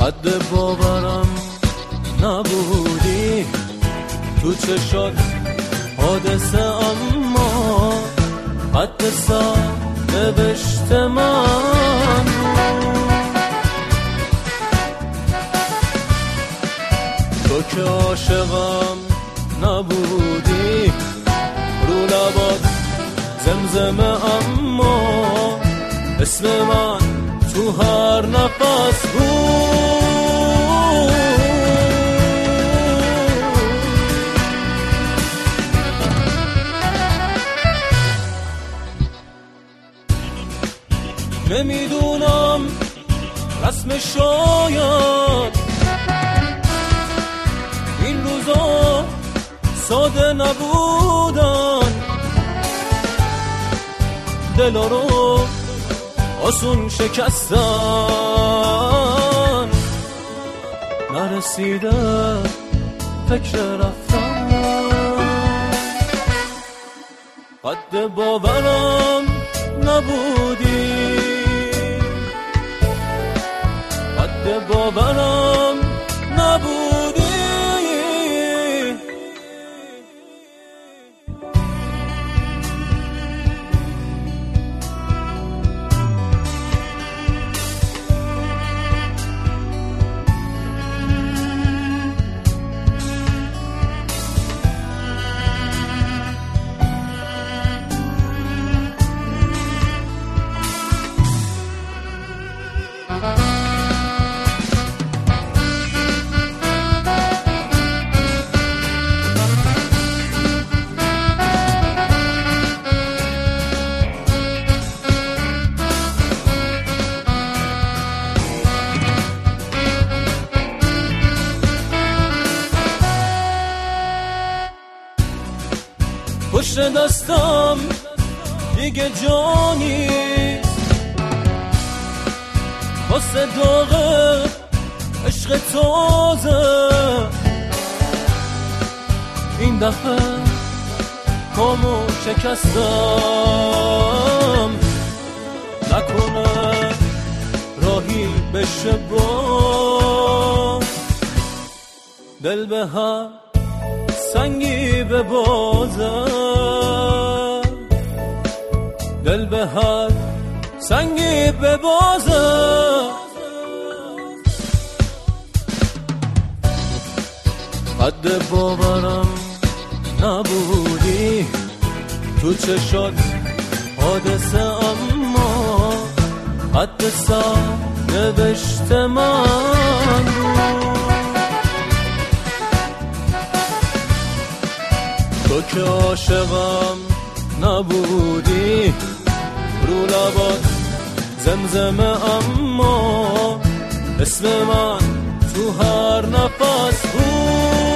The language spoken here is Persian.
حد باورم نبودی، تو چشات حادثه اما حد سرنوشت من. تو که عاشقم نبودی، رو لبات زمزمه اما اسم من تو هر نفس بود. نمیدونم رسم شاید این روزا ساده نبودن، دلا رو آسون شکستن، نرسیده فکر رفتن. قد باورم نبودی، قد باورم نبودی. پشت دستم دیگه جانی واسه داغ عشق تازه، این دفعه پامو شکستم، نکنه راهی بشه با دل به هر سنگی به بازه، دل به هر سنگی به بازه. حد باورم نبودی، تو چشات حادثه اما حد سرنوشت من. تو که عاشقم نبودی، رو لبات زمزمه اما اسم من تو هر نفس بود.